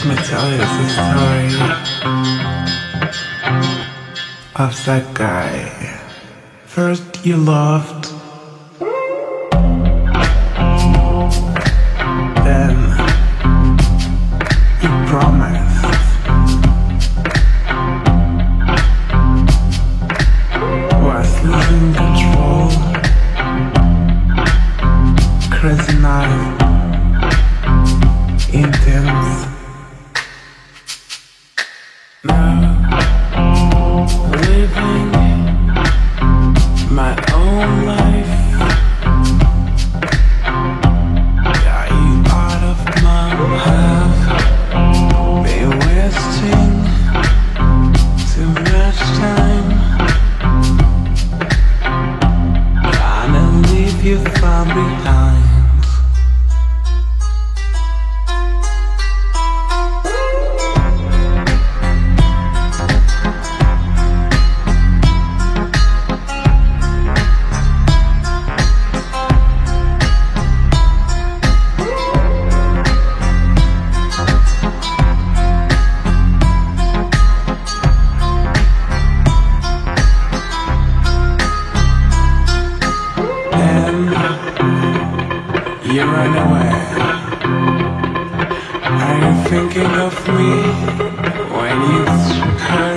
Let me tell you the story of that guy. First you loved, then you promised, was losing control, crazy night, intense. Now living my own life. Are you out of my head? Been wasting too much time. Gonna leave you far behind. You run away. Are you thinking of me when you took her?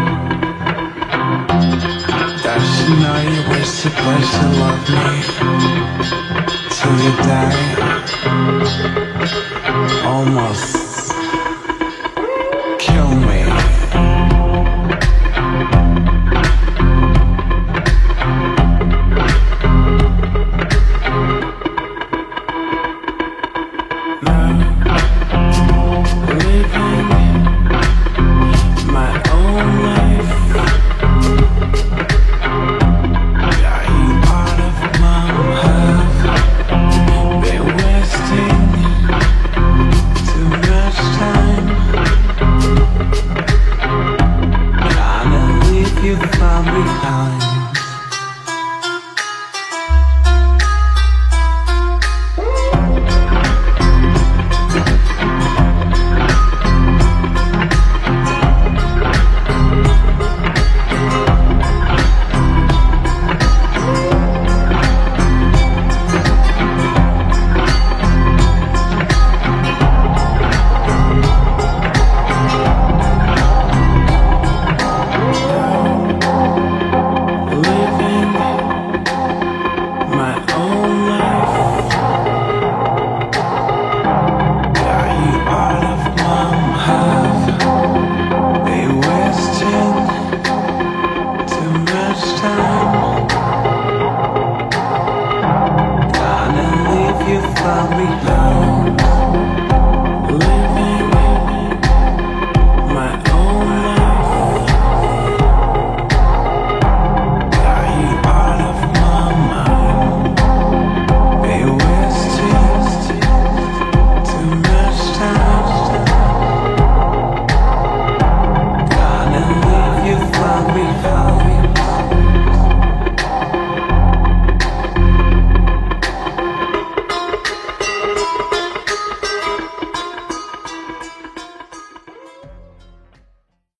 Does she know you were supposed to love me till you die? Almost kill me. You far behind. Far behind, living my own life. Are you out of my mind? Be wasting too much time. Gonna leave you far behind.